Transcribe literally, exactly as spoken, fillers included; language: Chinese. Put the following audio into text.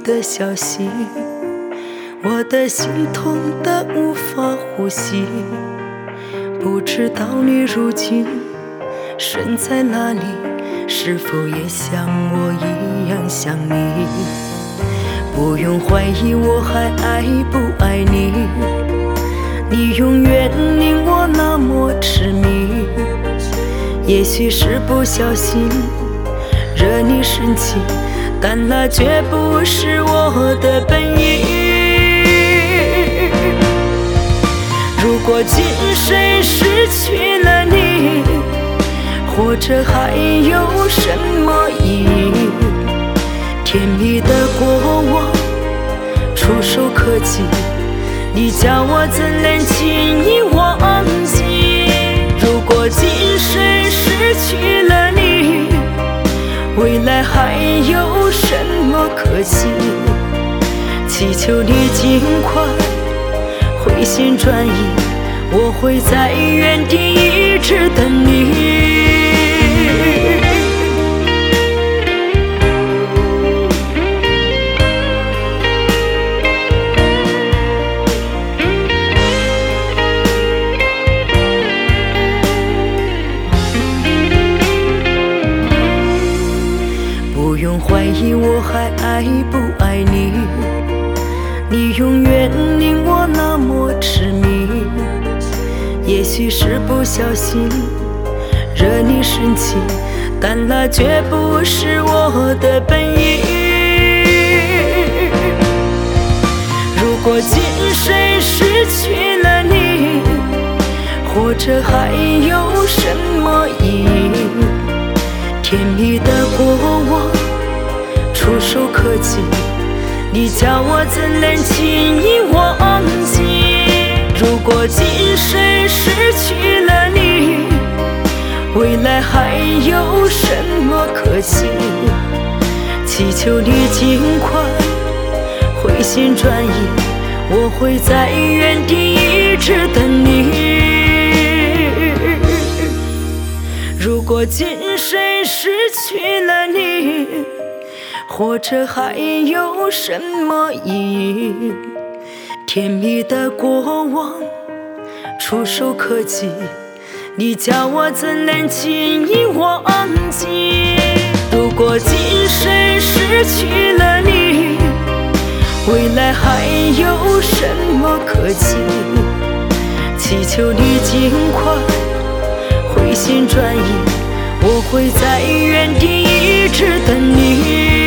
的消息，我的心痛得无法呼吸。不知道你如今身在哪里，是否也像我一样想你？不用怀疑我还爱不爱你，你永远令我那么痴迷。也许是不小心惹你生气，但那绝不是我的本意。如果今生失去了你，活着还有什么意义？甜蜜的过往触手可及，你叫我怎能轻易忘记？如果今生失去了你，未来还有什么可惜？祈求你尽快回心转意，我会在原地一直等你。不用怀疑我还爱不爱你，你永远令我那么痴迷。也许是不小心惹你生气，但那绝不是我的本意。如果今生失去了你，活着还有什么意义？甜蜜的过往触手可及，你叫我怎能轻易忘记？如果今生失去了你，未来还有什么可惜？祈求你尽快回心转意，我会在原地一直等你。如果今生失去了你，活着还有什么意义？甜蜜的过往触手可及，你叫我怎能轻易忘记？如果今生失去了你，未来还有什么可惜？祈求你尽快回心转意，我会在原地一直等你。